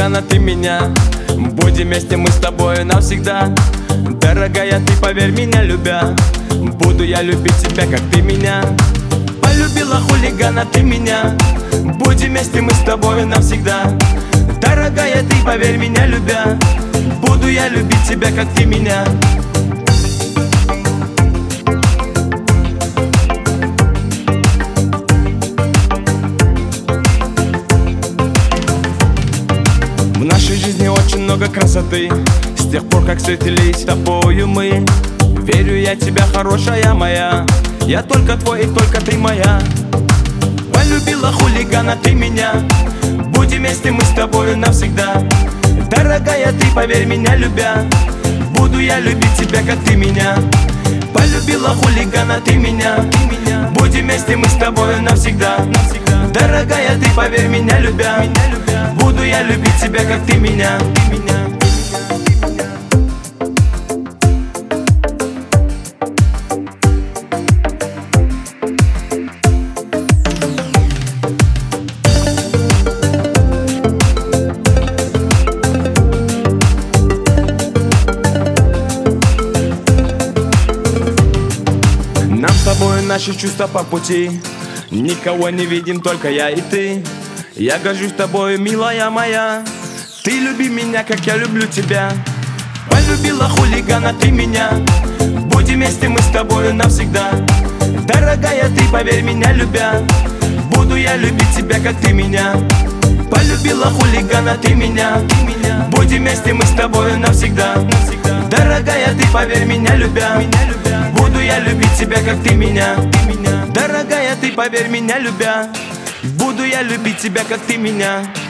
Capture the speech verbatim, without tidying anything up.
хулигана, ты меня. Будем вместе мы с тобой навсегда. Дорогая, ты поверь, меня любя, буду я любить тебя, как ты меня. Полюбила хулигана, ты меня. Будем вместе мы с тобой навсегда. Дорогая, ты поверь, меня любя, буду я любить тебя, как ты меня. В нашей жизни очень много красоты, с тех пор, как встретились с тобою мы. Верю я тебя, хорошая моя, я только твой и только ты моя. Полюбила хулигана, ты меня. Будем вместе мы с тобою навсегда. Дорогая, ты поверь, меня любя, буду я любить тебя, как ты меня. Полюбила хулигана, ты меня. Будем вместе мы с тобою навсегда. Дорогая, ты поверь, меня любя, буду я любить тебя, как ты меня. Нам с тобой наши чувства по пути, никого не видим, только я и ты. Я горжусь тобой, милая моя, ты люби меня, как я люблю тебя. Полюбила хулигана, ты меня. Будем вместе мы с тобой навсегда. Дорогая, ты поверь, меня любя, буду я любить тебя, как ты меня. Полюбила хулигана, ты меня. Будем вместе мы с тобой навсегда. Дорогая, ты поверь, меня любя, буду я любить тебя, как ты меня. Дорогая, ты поверь, меня любя, буду я любить тебя, как ты меня.